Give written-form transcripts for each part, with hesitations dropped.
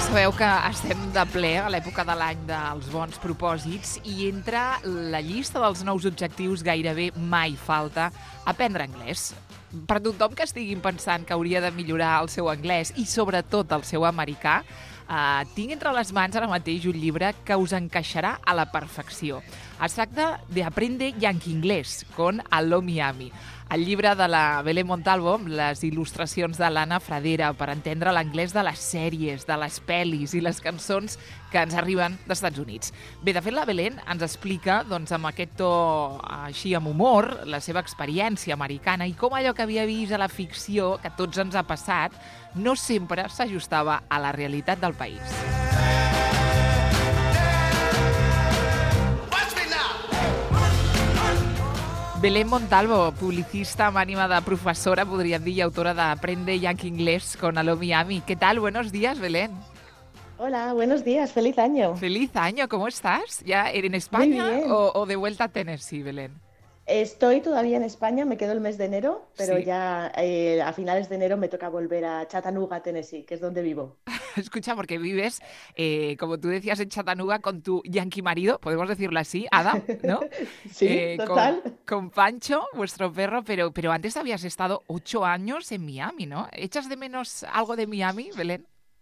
Sabeu que estem de ple a l'època de l'any dels bons propòsits i entre la llista dels nous objectius gairebé mai falta aprendre anglès. Per tothom que estiguin pensant que hauria de millorar el seu anglès i sobretot el seu americà, tinc entre les mans ara mateix un llibre que us encaixarà a la perfecció. Es tracta de Aprende Yankee Inglés con Aló Miami. El llibre de la Belén Montalvo, amb les il·lustracions de l'Anna Fradera per entendre l'anglès de les sèries, de les pel·lis i les cançons que ens arriben dels Estats Units. Bé, de fet, la Belén ens explica, doncs, amb aquest to així amb humor, la seva experiència americana i com allò que havia vist a la ficció, que a tots ens ha passat, no sempre s'ajustava a la realitat del país. Belén Montalvo, publicista amb ànima de professora, podríem dir, i autora de Aprende Yankee Inglés con Aló Miami. ¿Qué tal? Buenos días, Belén. Hola, buenos días, feliz año. Feliz año, ¿cómo estás? ¿Ya en España o de vuelta a Tennessee, Belén? Estoy todavía en España, me quedo el mes de enero, pero sí. Ya a finales de enero me toca volver a Chattanooga, Tennessee, que es donde vivo. Escucha, porque vives, como tú decías, en Chattanooga con tu yankee marido, podemos decirlo así, Adam, ¿no? Sí, total. Con Pancho, vuestro perro, pero antes habías estado 8 años en Miami, ¿no? ¿Echas de menos algo de Miami, Belén?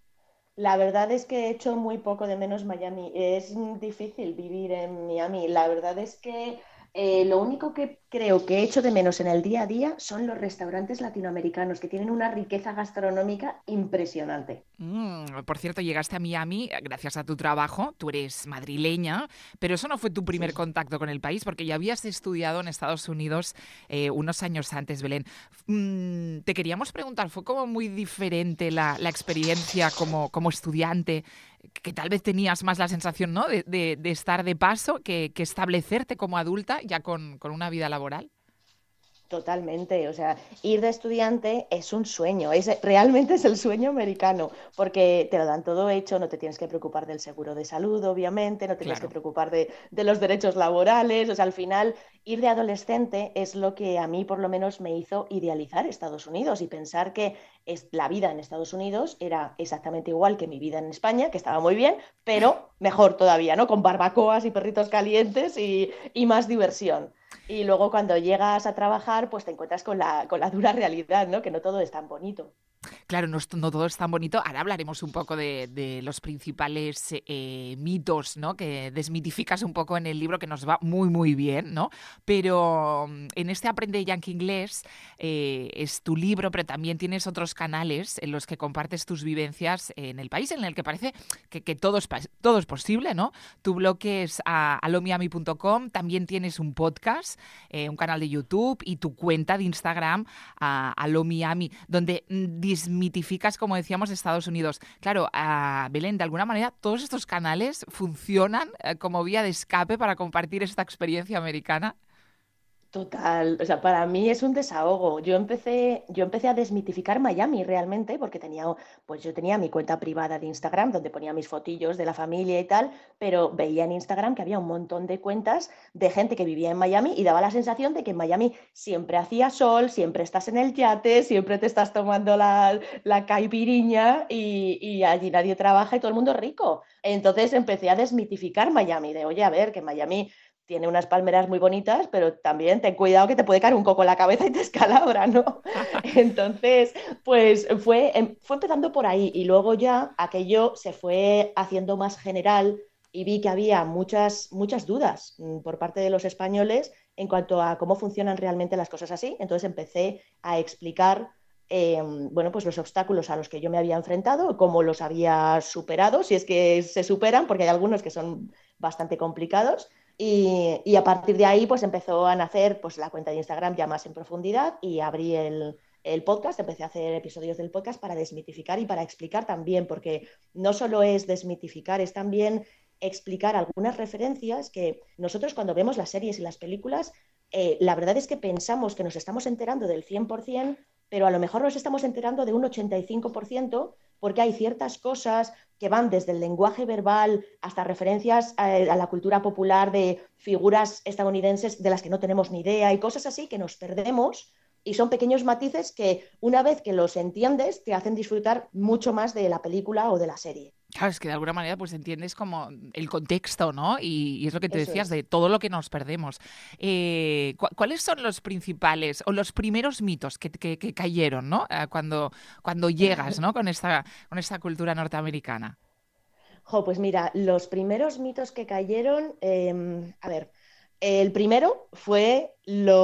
La verdad es que he hecho muy poco de menos Miami. Es difícil vivir en Miami. La verdad es que lo único que creo que he hecho de menos en el día a día son los restaurantes latinoamericanos, que tienen una riqueza gastronómica impresionante. Por cierto, llegaste a Miami gracias a tu trabajo, tú eres madrileña, pero eso no fue tu primer contacto con el país, porque ya habías estudiado en Estados Unidos unos años antes, Belén. Te queríamos preguntar, ¿fue como muy diferente la experiencia como estudiante, que tal vez tenías más la sensación, ¿no?, de estar de paso que establecerte como adulta ya con una vida laboral? Totalmente, o sea, ir de estudiante es un sueño, realmente es el sueño americano, porque te lo dan todo hecho, no te tienes que preocupar del seguro de salud, obviamente, no te tienes que preocupar de los derechos laborales, o sea, al final, ir de adolescente es lo que a mí por lo menos me hizo idealizar Estados Unidos y pensar que la vida en Estados Unidos era exactamente igual que mi vida en España, que estaba muy bien, pero mejor todavía, ¿no? Con barbacoas y perritos calientes y más diversión. Y luego cuando llegas a trabajar, pues te encuentras con la dura realidad, ¿no? Que no todo es tan bonito. Claro, no todo es tan bonito. Ahora hablaremos un poco de los principales mitos, ¿no?, que desmitificas un poco en el libro, que nos va muy, muy bien, ¿no? Pero en este Aprende Yankee Inglés es tu libro, pero también tienes otros canales en los que compartes tus vivencias en el país, en el que parece que todo es posible, ¿no? Tu blog es alomiami.com, también tienes un podcast, un canal de YouTube y tu cuenta de Instagram, alomiami, donde desmitificas, como decíamos, Estados Unidos. Claro, Belén, de alguna manera todos estos canales funcionan como vía de escape para compartir esta experiencia americana. Total, o sea, para mí es un desahogo. Yo empecé a desmitificar Miami realmente, porque yo tenía mi cuenta privada de Instagram donde ponía mis fotillos de la familia y tal, pero veía en Instagram que había un montón de cuentas de gente que vivía en Miami y daba la sensación de que en Miami siempre hacía sol, siempre estás en el yate, siempre te estás tomando la caipiriña y allí nadie trabaja y todo el mundo es rico. Entonces empecé a desmitificar Miami, de oye, a ver, que Miami tiene unas palmeras muy bonitas, pero también ten cuidado que te puede caer un coco en la cabeza y te escalabra, ¿no? Entonces, pues fue empezando por ahí y luego ya aquello se fue haciendo más general y vi que había muchas dudas por parte de los españoles en cuanto a cómo funcionan realmente las cosas así. Entonces empecé a explicar pues los obstáculos a los que yo me había enfrentado, cómo los había superado, si es que se superan, porque hay algunos que son bastante complicados. Y a partir de ahí pues empezó a nacer pues, la cuenta de Instagram ya más en profundidad y abrí el podcast, empecé a hacer episodios del podcast para desmitificar y para explicar también, porque no solo es desmitificar, es también explicar algunas referencias que nosotros cuando vemos las series y las películas, la verdad es que pensamos que nos estamos enterando del 100%, pero a lo mejor nos estamos enterando de un 85%, porque hay ciertas cosas que van desde el lenguaje verbal hasta referencias a la cultura popular de figuras estadounidenses de las que no tenemos ni idea y cosas así que nos perdemos, y son pequeños matices que una vez que los entiendes te hacen disfrutar mucho más de la película o de la serie. Claro, es que de alguna manera pues entiendes como el contexto, ¿no? Y es lo que te Eso decías es. de todo lo que nos perdemos. ¿Cuáles son los principales o los primeros mitos que cayeron, ¿no? Cuando llegas, ¿no? Con esta cultura norteamericana. Jo, pues mira, los primeros mitos que cayeron, a ver, el primero fue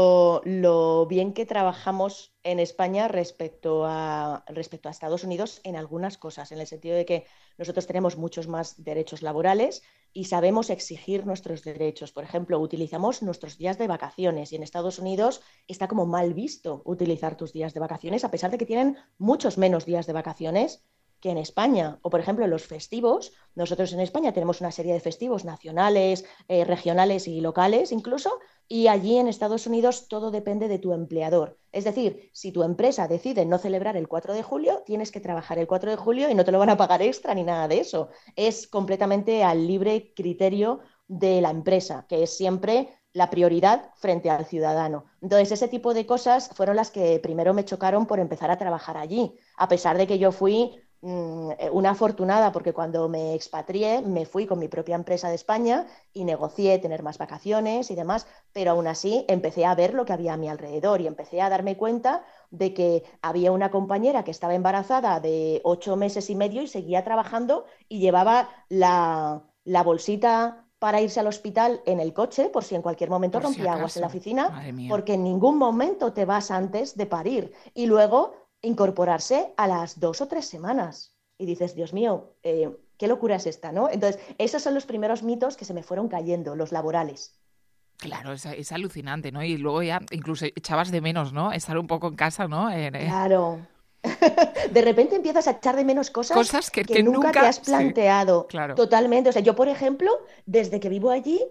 lo bien que trabajamos en España respecto a Estados Unidos en algunas cosas, en el sentido de que nosotros tenemos muchos más derechos laborales y sabemos exigir nuestros derechos. Por ejemplo, utilizamos nuestros días de vacaciones y en Estados Unidos está como mal visto utilizar tus días de vacaciones, a pesar de que tienen muchos menos días de vacaciones que en España. O, por ejemplo, los festivos. Nosotros en España tenemos una serie de festivos nacionales, regionales y locales incluso, y allí en Estados Unidos todo depende de tu empleador. Es decir, si tu empresa decide no celebrar el 4 de julio, tienes que trabajar el 4 de julio y no te lo van a pagar extra ni nada de eso. Es completamente al libre criterio de la empresa, que es siempre la prioridad frente al ciudadano. Entonces, ese tipo de cosas fueron las que primero me chocaron por empezar a trabajar allí, a pesar de que yo fui una afortunada porque cuando me expatrié me fui con mi propia empresa de España y negocié tener más vacaciones y demás, pero aún así empecé a ver lo que había a mi alrededor y empecé a darme cuenta de que había una compañera que estaba embarazada de 8 meses y medio y seguía trabajando y llevaba la bolsita para irse al hospital en el coche por si en cualquier momento Por si rompía aguas en la acaso. oficina, Madre mía. porque en ningún momento te vas antes de parir. Y luego incorporarse a las 2 o 3 semanas. Y dices, Dios mío, qué locura es esta, ¿no? Entonces, esos son los primeros mitos que se me fueron cayendo, los laborales. Claro, es alucinante, ¿no? Y luego ya incluso echabas de menos, ¿no? Estar un poco en casa, ¿no? Claro. De repente empiezas a echar de menos cosas Cosas que, que que nunca te nunca... has Sí, planteado claro. totalmente. O sea, yo, por ejemplo, desde que vivo allí,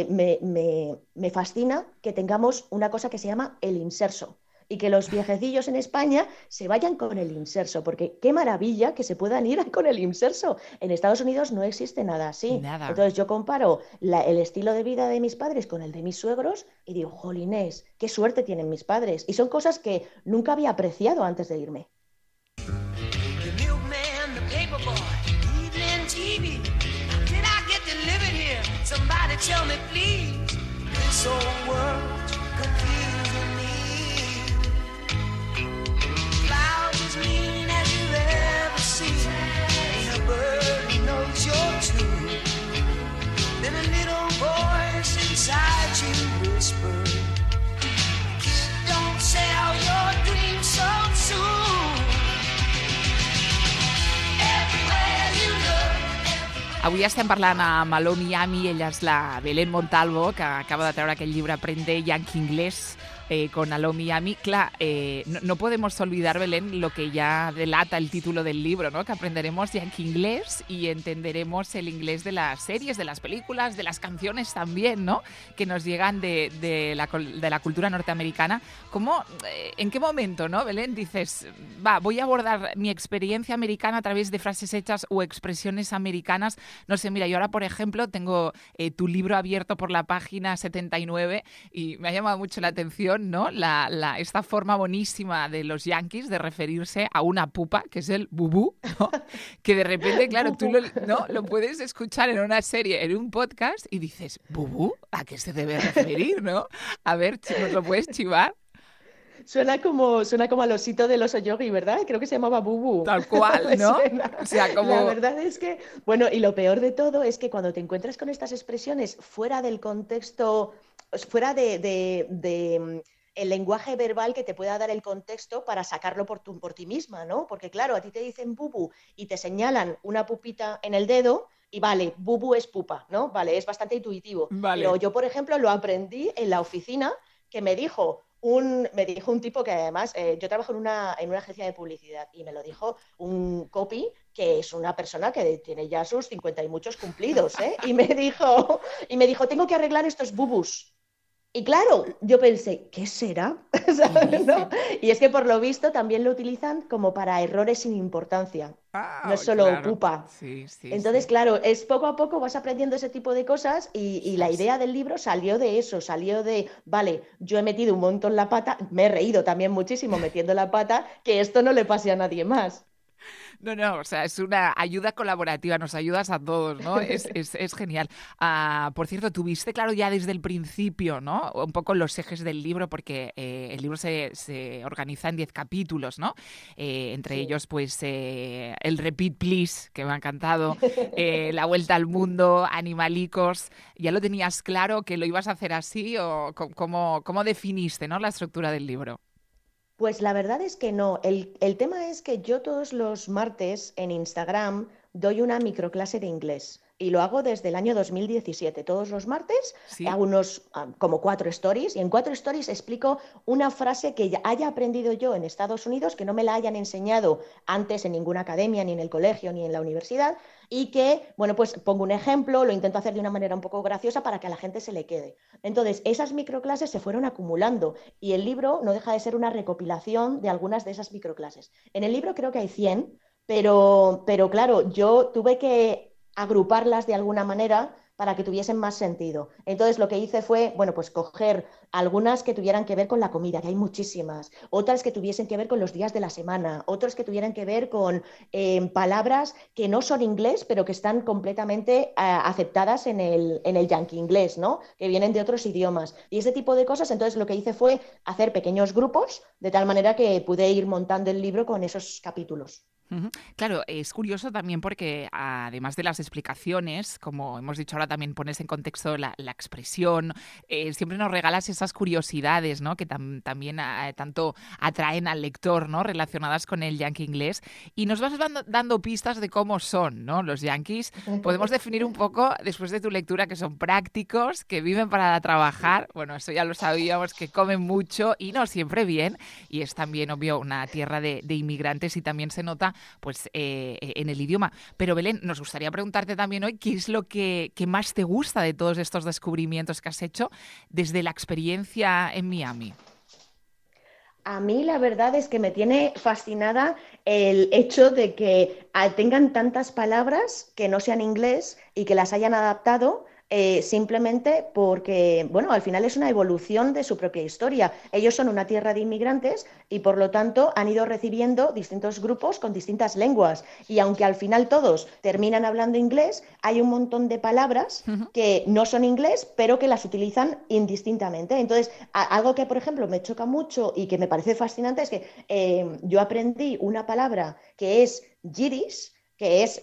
me fascina que tengamos una cosa que se llama el inserso y que los viejecillos en España se vayan con el inserso, porque qué maravilla que se puedan ir con el inserso. En Estados Unidos no existe nada así. Nada. Entonces yo comparo el estilo de vida de mis padres con el de mis suegros y digo, jolines, qué suerte tienen mis padres. Y son cosas que nunca había apreciado antes de irme. The milkman, the paperboy, evening TV. Did I get delivered here? Somebody tell me, please. This old world's confusing me. Clouds as mean as you've ever seen. Ain't a bird who knows you're true. Then a little voice inside you whispers, kid, don't sell your dreams so soon. Avui estem parlant amb Alomi Ami, ella és la Belén Montalvo, que acaba de treure aquell llibre Aprende Yankee Inglés con Alomi Ami. Claro, no podemos olvidar, Belén, lo que ya delata el título del libro, ¿no? Que aprenderemos Yankee Inglés y entenderemos el inglés de las series, de las películas, de las canciones también, ¿no? Que nos llegan de la cultura norteamericana. ¿Cómo, en qué momento, ¿no, Belén? Dices, voy a abordar mi experiencia americana a través de frases hechas o expresiones americanas. No sé, mira, yo ahora, por ejemplo, tengo tu libro abierto por la página 79 y me ha llamado mucho la atención, ¿no? Esta forma bonísima de los yankees de referirse a una pupa, que es el bubú, ¿no? Que de repente, claro, tú lo puedes escuchar en una serie, en un podcast, y dices, ¿bubú? ¿A qué se debe referir, no? A ver, ¿nos lo puedes chivar? Suena como al osito del oso yogi, ¿verdad? Creo que se llamaba Bubu. Tal cual, Me ¿no? suena. O sea, La como... verdad es que, bueno, y lo peor de todo es que cuando te encuentras con estas expresiones fuera del contexto, fuera de el lenguaje verbal que te pueda dar el contexto para sacarlo por ti misma, ¿no? Porque claro, a ti te dicen bubu y te señalan una pupita en el dedo y vale, bubu es pupa, ¿no? Vale, es bastante intuitivo. Vale. Pero yo, por ejemplo, lo aprendí en la oficina que me dijo un tipo que además, yo trabajo en una agencia de publicidad y me lo dijo un copy que es una persona que tiene ya sus 50 y muchos cumplidos, ¿eh? Y me dijo, tengo que arreglar estos bubus. Y claro, yo pensé, ¿qué será? ¿Sabes, no? Y es que por lo visto también lo utilizan como para errores sin importancia. No es solo Claro. pupa. Sí, sí, Entonces, sí. claro, es poco a poco vas aprendiendo ese tipo de cosas y la Ostras. idea del libro salió de eso, salió de, vale, yo he metido un montón la pata, me he reído también muchísimo metiendo la pata, que esto no le pase a nadie más. No, o sea, es una ayuda colaborativa, nos ayudas a todos, ¿no? Es genial. Por cierto, tuviste claro ya desde el principio, ¿no? Un poco los ejes del libro, porque el libro se organiza en 10 capítulos, ¿no? Entre Sí. ellos, pues, el Repeat Please, que me ha encantado, la vuelta al mundo, Animalicos. ¿Ya lo tenías claro que lo ibas a hacer así o cómo definiste, ¿no? la estructura del libro? Pues la verdad es que no. El tema es que yo todos los martes en Instagram doy una microclase de inglés y lo hago desde el año 2017. Todos los martes Sí. hago como 4 stories y en 4 stories explico una frase que ya haya aprendido yo en Estados Unidos, que no me la hayan enseñado antes en ninguna academia, ni en el colegio, ni en la universidad y que, bueno, pues pongo un ejemplo, lo intento hacer de una manera un poco graciosa para que a la gente se le quede. Entonces, esas microclases se fueron acumulando y el libro no deja de ser una recopilación de algunas de esas microclases. En el libro creo que hay 100, pero claro, yo tuve que agruparlas de alguna manera para que tuviesen más sentido. Entonces lo que hice fue, bueno, pues coger algunas que tuvieran que ver con la comida, que hay muchísimas, otras que tuviesen que ver con los días de la semana, otras que tuvieran que ver con palabras que no son inglés, pero que están completamente aceptadas en el yankee inglés, ¿no? Que vienen de otros idiomas. Y ese tipo de cosas, entonces lo que hice fue hacer pequeños grupos, de tal manera que pude ir montando el libro con esos capítulos. Ujú. Claro, es curioso también porque además de las explicaciones, como hemos dicho ahora, también pones en contexto la expresión, siempre nos regalas esas curiosidades, ¿no? Que también tanto atraen al lector, ¿no? Relacionadas con el yankee inglés y nos vas dando pistas de cómo son, ¿no? Los yankees. Podemos definir un poco, después de tu lectura, que son prácticos, que viven para trabajar, bueno, eso ya lo sabíamos, que comen mucho y no siempre bien, y es también, obvio, una tierra de inmigrantes y también se nota pues en el idioma. Pero Belén, nos gustaría preguntarte también hoy qué es lo que más te gusta de todos estos descubrimientos que has hecho desde la experiencia en Miami. A mí la verdad es que me tiene fascinada el hecho de que tengan tantas palabras que no sean inglés y que las hayan adaptado simplemente porque, bueno, al final es una evolución de su propia historia. Ellos son una tierra de inmigrantes y por lo tanto han ido recibiendo distintos grupos con distintas lenguas. Y aunque al final todos terminan hablando inglés, hay un montón de palabras Ujú. que no son inglés, pero que las utilizan indistintamente. Entonces, algo que, por ejemplo, me choca mucho y que me parece fascinante es que yo aprendí una palabra que es yiddish, que es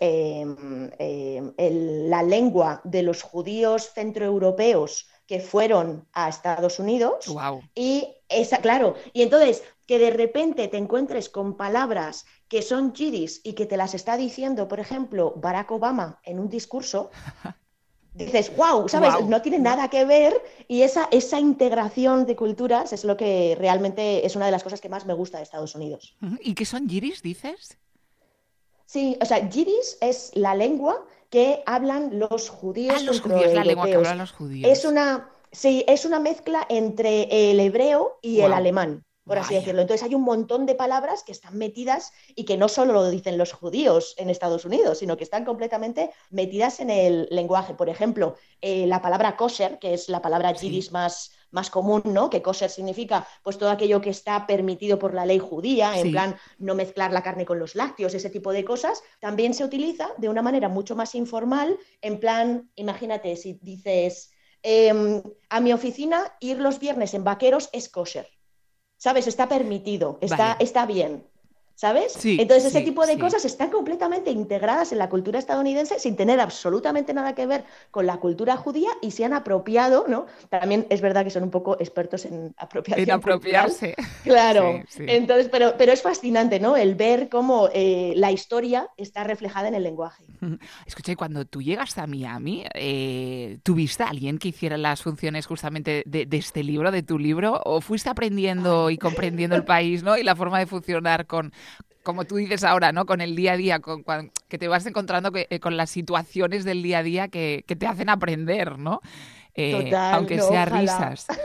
la lengua de los judíos centroeuropeos que fueron a Estados Unidos. Wow. Y claro, y entonces que de repente te encuentres con palabras que son yiddish y que te las está diciendo, por ejemplo, Barack Obama en un discurso, dices, wow, ¿sabes? Wow, No tiene ¿no? nada que ver y esa integración de culturas es lo que realmente es una de las cosas que más me gusta de Estados Unidos. Ujú. ¿Y qué son yiris, dices? Sí, o sea, yiddish es la lengua que hablan los Ah, judíos los judíos, la lengua que centroeuropeos. hablan los judíos. Sí, es una mezcla entre el hebreo y el Wow, alemán, por así vaya. decirlo. Entonces hay un montón de palabras que están metidas y que no solo lo dicen los judíos en Estados Unidos, sino que están completamente metidas en el lenguaje. Por ejemplo, la palabra kosher, que es la palabra Sí, yiddish más común, ¿no? Que kosher significa pues todo aquello que está permitido por la ley judía, en sí. plan no mezclar la carne con los lácteos, ese tipo de cosas, también se utiliza de una manera mucho más informal, en plan, imagínate, si dices, a mi oficina ir los viernes en vaqueros es kosher, ¿sabes? Está permitido, Vale. está bien, ¿sabes? Sí, Entonces ese sí, tipo de sí. cosas están completamente integradas en la cultura estadounidense sin tener absolutamente nada que ver con la cultura judía y se han apropiado, ¿no? También es verdad que son un poco expertos en En apropiación cultural. apropiarse. Claro, Sí, sí. entonces, pero es fascinante, ¿no? El ver cómo la historia está reflejada en el lenguaje. Ujú. Escucha, y cuando tú llegaste a Miami, ¿tuviste a alguien que hiciera las funciones justamente de este libro, de tu libro? ¿O fuiste aprendiendo Ay. y comprendiendo el país, ¿no? Y la forma de funcionar con, como tú dices ahora, ¿no? Con el día a día, que te vas encontrando con las situaciones del día a día que te hacen aprender, ¿no? Total, Aunque no, sea ojalá. risas.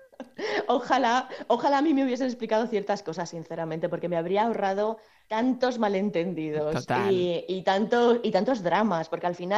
Ojalá a mí me hubiesen explicado ciertas cosas, sinceramente, porque me habría ahorrado tantos malentendidos Total. y tantos dramas, porque al final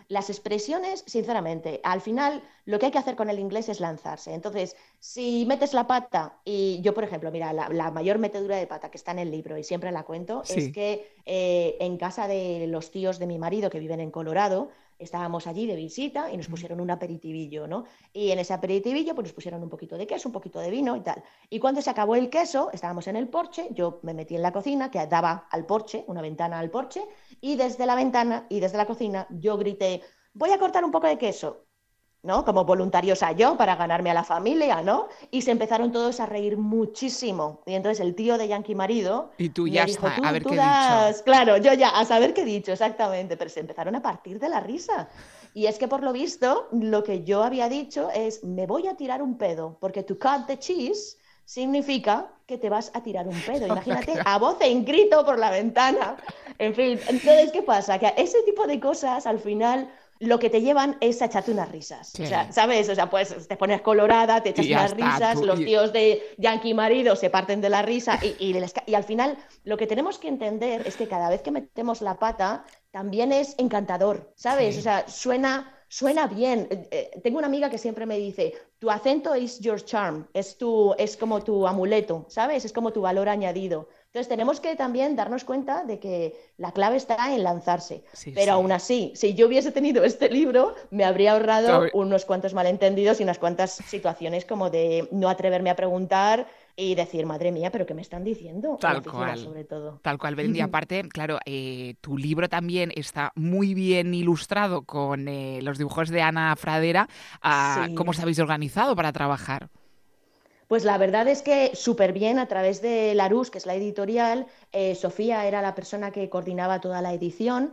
las expresiones, sinceramente, al final lo que hay que hacer con el inglés es lanzarse. Entonces, si metes la pata, y yo, por ejemplo, mira, la mayor metedura de pata que está en el libro, y siempre la cuento, es Sí. que en casa de los tíos de mi marido que viven en Colorado, estábamos allí de visita y nos pusieron un aperitivillo, ¿no? Y en ese aperitivillo pues nos pusieron un poquito de queso, un poquito de vino y tal. Y cuando se acabó el queso, estábamos en el porche, yo me metí en la cocina, que daba al porche, una ventana al porche, y desde la ventana y desde la cocina yo grité, voy a cortar un poco de queso, ¿no? Como voluntariosa yo, para ganarme a la familia, ¿no? Y se empezaron todos a reír muchísimo. Y entonces el tío de Yankee marido Y tú ya me dijo, está, a ver tú qué he dicho. das... Claro, yo ya, a saber qué he dicho, exactamente, pero se empezaron a partir de la risa. Y es que por lo visto, lo que yo había dicho es, me voy a tirar un pedo, porque to cut the cheese significa que te vas a tirar un pedo. Imagínate, a voz en grito por la ventana. En fin, entonces, ¿qué pasa? Que ese tipo de cosas, al final, lo que te llevan es a echarte unas risas. Sí. O sea, ¿sabes? O sea, pues te pones colorada, te echas Y ya unas está, risas, tú- los y- tíos de Yankee marido se parten de la risa y al final lo que tenemos que entender es que cada vez que metemos la pata también es encantador, ¿sabes? Sí. O sea, suena bien. Tengo una amiga que siempre me dice, tu acento is your charm, es como tu amuleto, ¿sabes? Es como tu valor añadido. Entonces tenemos que también darnos cuenta de que la clave está en lanzarse. Sí, Pero sí. aún así, si yo hubiese tenido este libro, me habría ahorrado Sabe- unos cuantos malentendidos y unas cuantas situaciones como de no atreverme a preguntar y decir, madre mía, ¿pero qué me están diciendo? En la Tal oficina, cual. sobre todo. Tal cual, Belén. Y aparte, claro, tu libro también está muy bien ilustrado con los dibujos de Ana Fradera. ¿Cómo Sí. os habéis organizado para trabajar? Pues la verdad es que súper bien a través de Larousse, que es la editorial. Sofía era la persona que coordinaba toda la edición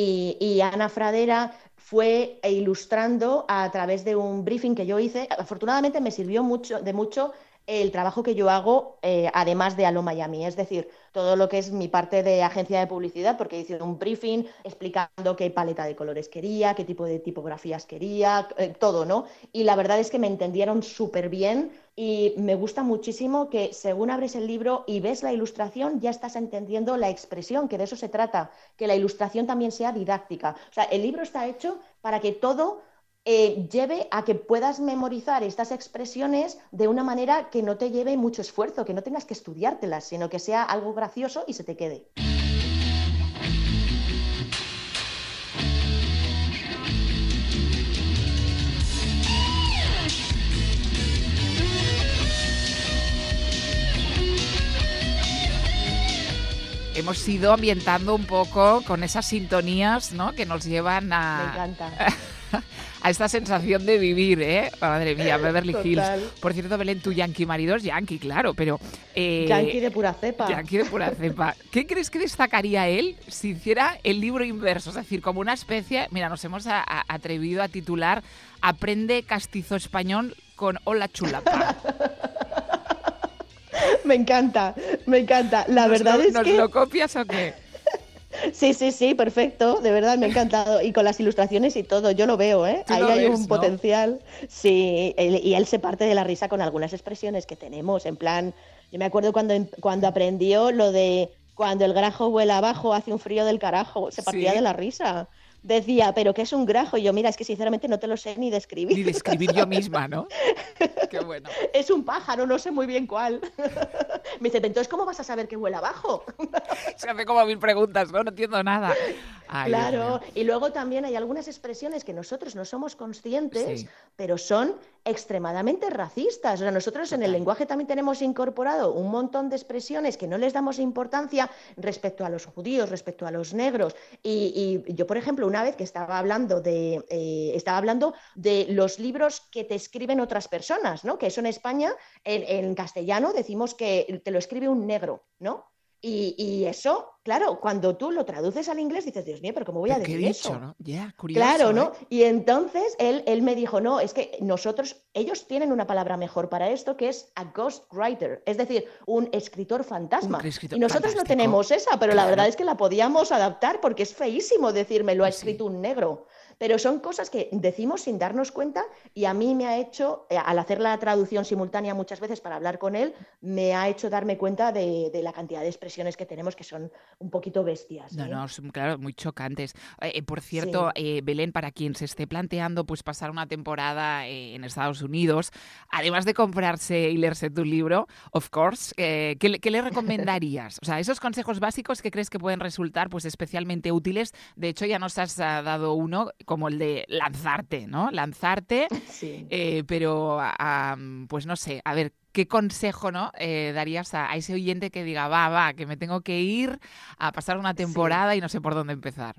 y Ana Fradera fue ilustrando a través de un briefing que yo hice. Afortunadamente me sirvió de mucho el trabajo que yo hago, además de Allo Miami, es decir, todo lo que es mi parte de agencia de publicidad, porque hice un briefing explicando qué paleta de colores quería, qué tipo de tipografías quería, todo, ¿no? Y la verdad es que me entendieron súper bien y me gusta muchísimo que según abres el libro y ves la ilustración, ya estás entendiendo la expresión, que de eso se trata, que la ilustración también sea didáctica. O sea, el libro está hecho para que todo lleve a que puedas memorizar estas expresiones de una manera que no te lleve mucho esfuerzo, que no tengas que estudiártelas, sino que sea algo gracioso y se te quede. Hemos ido ambientando un poco con esas sintonías, ¿no?, que nos llevan Me a, encanta. a esta sensación de vivir, ¿eh? Madre mía, Beverly Hills. Total. Por cierto, Belén, tu Yankee marido es Yankee, claro, pero... Yankee de pura cepa. Yankee de pura cepa. ¿Qué crees que destacaría él si hiciera el libro inverso? Es decir, como una especie... Mira, nos hemos atrevido a titular Aprende castizo español con Hola Chulapa. Me encanta, me encanta. La verdad es ¿Nos que... lo copias o qué? Sí, perfecto, de verdad me ha encantado. Y con las ilustraciones y todo, yo lo veo, ¿eh? Tú Ahí lo hay ves, un ¿no? potencial. Sí, y él se parte de la risa con algunas expresiones que tenemos. En plan, yo me acuerdo cuando aprendió lo de cuando el grajo vuela abajo, hace un frío del carajo, se partía Sí. de la risa. Decía, ¿pero qué es un grajo? Y yo, mira, es que sinceramente no te lo sé ni describir. Ni describir yo misma, ¿no? Qué bueno. Es un pájaro, no sé muy bien cuál. Me dice, entonces, ¿cómo vas a saber que vuela abajo? Se hace como 1000 preguntas, ¿no? No entiendo nada. Ay, Dios Claro, mío. y luego también hay algunas expresiones que nosotros no somos conscientes, Sí. pero son extremadamente racistas. O sea, nosotros en el Total. lenguaje también tenemos incorporado un montón de expresiones que no les damos importancia respecto a los judíos, respecto a los negros. Y yo, por ejemplo, una vez que estaba hablando de los libros que te escriben otras personas, ¿no? Que eso en España, en castellano, decimos que te lo escribe un negro, ¿no? Y eso, claro, cuando tú lo traduces al inglés dices, Dios mío, pero ¿cómo voy a ¿Pero qué he decir dicho, eso? no? Ya, curioso, Claro, ¿no? ¿eh? Y entonces él me dijo, no, es que ellos tienen una palabra mejor para esto que es a ghostwriter, es decir, un escritor fantasma. Un escritor Y nosotros no fantástico. tenemos esa, pero la Claro. verdad es que la podíamos adaptar porque es feísimo decir, me lo ha Pues sí. escrito un negro. pero son cosas que decimos sin darnos cuenta y a mí me ha hecho, al hacer la traducción simultánea muchas veces para hablar con él, me ha hecho darme cuenta de la cantidad de expresiones que tenemos que son un poquito bestias. No, son, claro, muy chocantes. Por cierto, Belén, para quien se esté planteando pues pasar una temporada en Estados Unidos, además de comprarse y leerse tu libro, of course, ¿qué le recomendarías? O sea, esos consejos básicos que crees que pueden resultar pues especialmente útiles. De hecho, ya nos has dado uno como el de lanzarte, ¿no? Lanzarte, pero pues no sé, a ver, ¿qué consejo, ¿no? darías a ese oyente que diga, va, que me tengo que ir a pasar una temporada y no sé por dónde empezar?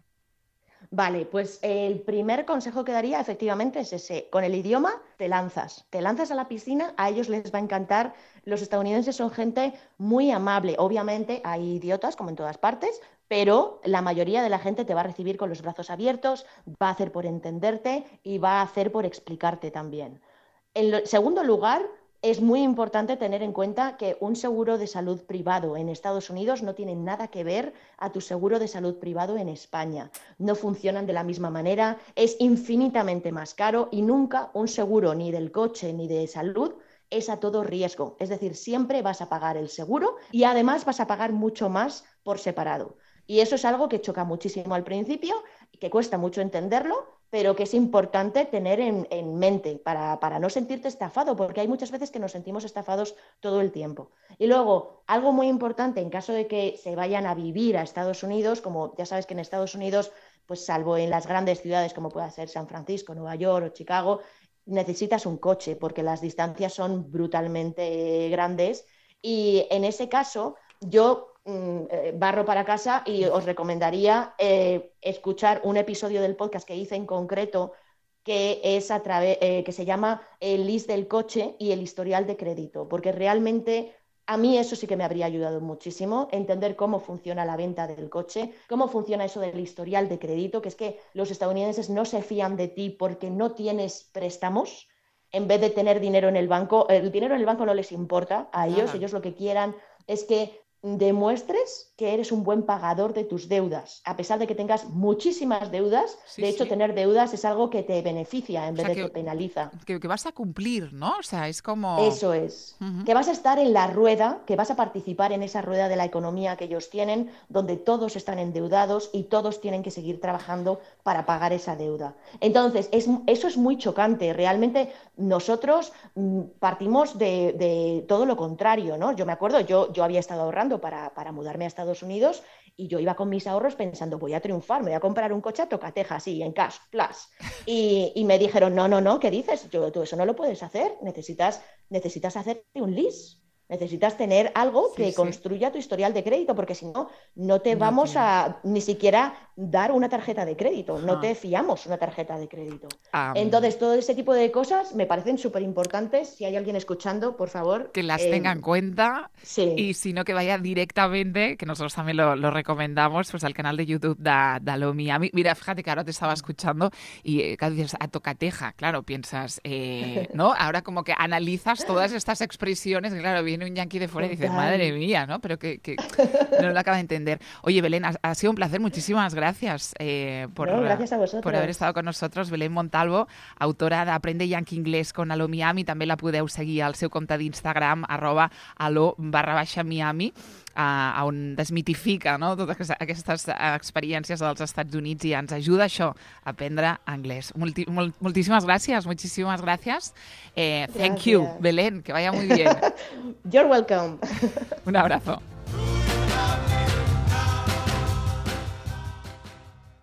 Vale, pues el primer consejo que daría efectivamente es ese. Con el idioma te lanzas a la piscina, a ellos les va a encantar. Los estadounidenses son gente muy amable. Obviamente hay idiotas, como en todas partes, pero la mayoría de la gente te va a recibir con los brazos abiertos, va a hacer por entenderte y va a hacer por explicarte también. En segundo lugar, es muy importante tener en cuenta que un seguro de salud privado en Estados Unidos no tiene nada que ver a tu seguro de salud privado en España. No funcionan de la misma manera, es infinitamente más caro y nunca un seguro ni del coche ni de salud es a todo riesgo. Es decir, siempre vas a pagar el seguro y además vas a pagar mucho más por separado. Y eso es algo que choca muchísimo al principio, que cuesta mucho entenderlo, pero que es importante tener en mente para no sentirte estafado, porque hay muchas veces que nos sentimos estafados todo el tiempo. Y luego, algo muy importante en caso de que se vayan a vivir a Estados Unidos, como ya sabes que en Estados Unidos, pues salvo en las grandes ciudades como pueda ser San Francisco, Nueva York o Chicago, necesitas un coche porque las distancias son brutalmente grandes y en ese caso yo barro para casa y os recomendaría escuchar un episodio del podcast que hice en concreto que es que se llama El list del coche y el historial de crédito, porque realmente a mí eso sí que me habría ayudado muchísimo, entender cómo funciona la venta del coche, cómo funciona eso del historial de crédito, que es que los estadounidenses no se fían de ti porque no tienes préstamos, en vez de tener dinero en el banco. El dinero en el banco no les importa a ellos, ellos lo que quieran es que demuestres que eres un buen pagador de tus deudas, a pesar de que tengas muchísimas deudas. De hecho, tener deudas es algo que te beneficia en vez de que te penaliza. Que vas a cumplir, ¿no? O sea, es como... Eso es. Que vas a estar en la rueda, que vas a participar en esa rueda de la economía que ellos tienen, donde todos están endeudados y todos tienen que seguir trabajando para pagar esa deuda. Entonces, eso es muy chocante. Realmente nosotros partimos de todo lo contrario, ¿no? Yo me acuerdo, yo había estado ahorrando para mudarme a Estados Unidos y yo iba con mis ahorros pensando, voy a triunfar, me voy a comprar un coche a tocateja, así, en cash, plus. Y me dijeron, no, ¿qué dices? Tú eso no lo puedes hacer, necesitas hacerte un lease. Necesitas tener algo que construya tu historial de crédito, porque si no, no te vamos a ni siquiera dar una tarjeta de crédito, no te fiamos una tarjeta de crédito. Entonces, todo ese tipo de cosas me parecen súper importantes. Si hay alguien escuchando, por favor... Que las tenga en cuenta y si no, que vaya directamente, que nosotros también lo recomendamos, pues al canal de YouTube de Lo Miami. Mira, fíjate que ahora te estaba escuchando y claro, dices, a tocateja, claro, piensas, ¿no? Ahora como que analizas todas estas expresiones, claro, viene un yanqui de fuera y dices, madre mía, ¿no? Pero que no lo acaba de entender. Oye, Belén, ha sido un placer, muchísimas gracias gracias a vosotros. por haver estat con nosaltres. Belén Montalvo, autora d'Aprende Yankee Inglés con Alo Miami, també la podeu seguir al seu compte d'Instagram, @alo_Miami, on desmitifica, no, totes aquestes experiències dels Estats Units i ens ajuda això, a aprendre anglès. Moltíssimes gràcies, muchísimas gracias. Thank you, Belén, que vaya muy bien. You're welcome. Un abrazo.